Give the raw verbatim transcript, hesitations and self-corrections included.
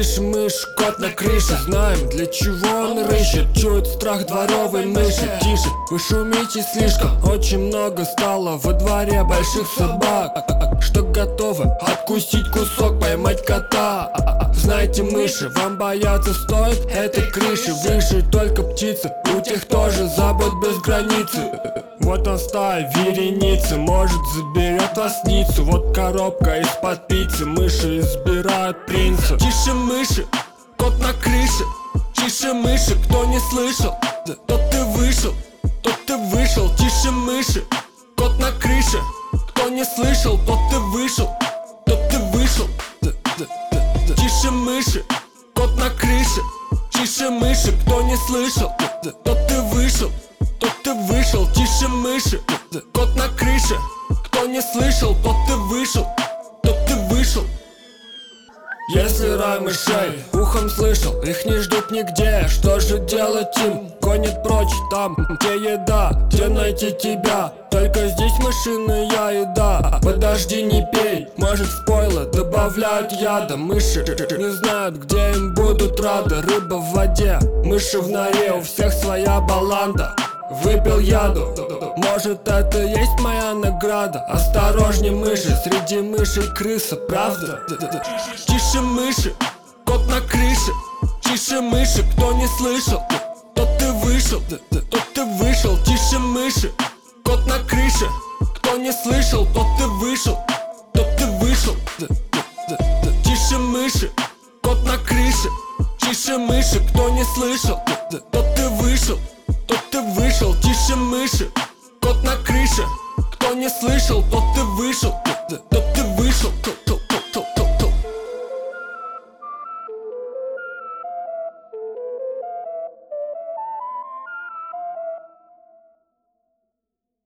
Тише мышь, кот на крыше. Знаем, для чего он рыщет. Чует страх дворовой мыши. Тише, вы шумите слишком. Очень много стало во дворе больших собак, что готовы откусить кусок, поймать кота. Знаете, мыши, вам бояться стоит этой крыши. Выше только птицы, у тех тоже забот без границы. Вот он стая вереницы, может заберет вас ницу. Вот коробка из-под пиццы, мыши избирают принца. Тише мыши, кот на крыше. Тише мыши, кто не слышал, тот ты вышел, тот ты вышел. Тише мыши, кот на крыше. Кто не слышал, тот ты вышел, тот ты вышел. Тише мыши, кот на крыше. Тише мыши, кто не слышал, тот ты вышел, тот ты вышел. Тише мыши, кот на крыше. Кто не слышал, тот ты вышел, тот ты вышел. Если рай мышей ухом слышал, их не ждут нигде. Что же делать им? Гонит прочь там, где еда, где найти тебя. Только здесь мышиная еда. Подожди, не пей, может в пойло добавляют яда. Мыши не знают, где им будут рады. Рыба в воде, мыши в норе, у всех своя баланда. Выпил яду, может это есть моя награда. Осторожней, мыши, среди мышей крыса, правда? Тише мыши, кот на крыше. Тише мыши, кто не слышал, тот ты вышел, тот ты вышел. Тише мыши, кот на крыше. Кто не слышал, тот ты вышел, тот ты вышел. Тише мыши, кот на крыше. Тише мыши, кто не слышал, тот ты вышел, тот ты вышел. Тише мыши, кот на крыше. Кто не слышал, тот ты вышел, тот ты вышел.